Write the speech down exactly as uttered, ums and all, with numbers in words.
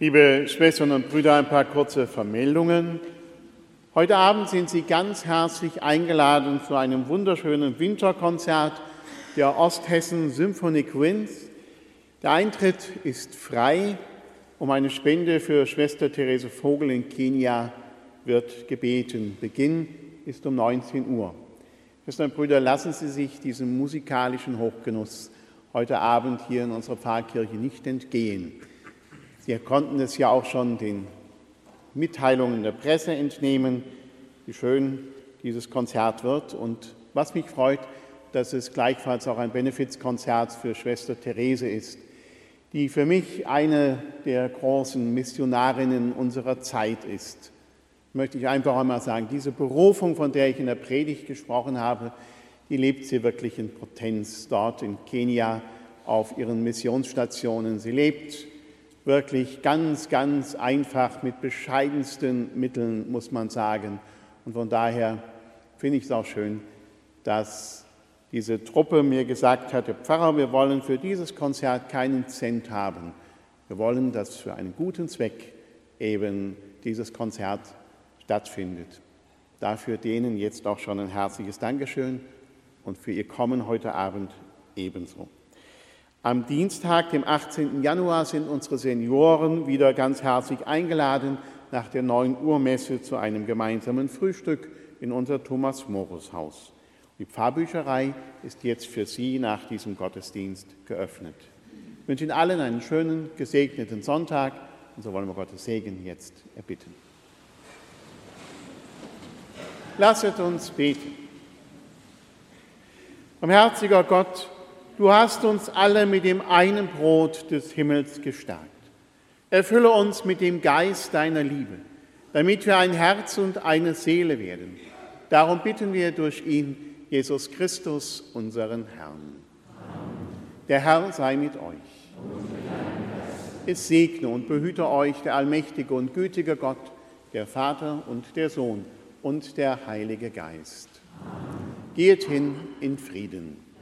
Liebe Schwestern und Brüder, ein paar kurze Vermeldungen. Heute Abend sind Sie ganz herzlich eingeladen zu einem wunderschönen Winterkonzert der Osthessen Symphonic Winds. Der Eintritt ist frei. Um eine Spende für Schwester Therese Vogel in Kenia wird gebeten. Beginn ist um neunzehn Uhr. Schwestern und Brüder, lassen Sie sich diesem musikalischen Hochgenuss heute Abend hier in unserer Pfarrkirche nicht entgehen. Sie konnten es ja auch schon den Mitteilungen der Presse entnehmen, wie schön dieses Konzert wird. Und was mich freut, dass es gleichfalls auch ein Benefizkonzert für Schwester Therese ist, die für mich eine der großen Missionarinnen unserer Zeit ist. Möchte ich einfach einmal sagen, diese Berufung, von der ich in der Predigt gesprochen habe, die lebt sie wirklich in Potenz dort in Kenia auf ihren Missionsstationen. Sie lebt wirklich ganz, ganz einfach mit bescheidensten Mitteln, muss man sagen. Und von daher finde ich es auch schön, dass diese Truppe mir gesagt hat, Herr Pfarrer, wir wollen für dieses Konzert keinen Cent haben. Wir wollen, dass für einen guten Zweck eben dieses Konzert stattfindet. Dafür denen jetzt auch schon ein herzliches Dankeschön und für Ihr Kommen heute Abend ebenso. Am Dienstag, dem achtzehnten Januar, sind unsere Senioren wieder ganz herzlich eingeladen nach der neun Uhr Messe zu einem gemeinsamen Frühstück in unser Thomas-Morus-Haus. Die Pfarrbücherei ist jetzt für Sie nach diesem Gottesdienst geöffnet. Ich wünsche Ihnen allen einen schönen, gesegneten Sonntag und so wollen wir Gottes Segen jetzt erbitten. Lasset uns beten. Barmherziger Gott, du hast uns alle mit dem einen Brot des Himmels gestärkt. Erfülle uns mit dem Geist deiner Liebe, damit wir ein Herz und eine Seele werden. Darum bitten wir durch ihn, Jesus Christus, unseren Herrn. Der Herr sei mit euch. Es segne und behüte euch der allmächtige und gütige Gott, der Vater und der Sohn und der Heilige Geist. Geht hin in Frieden.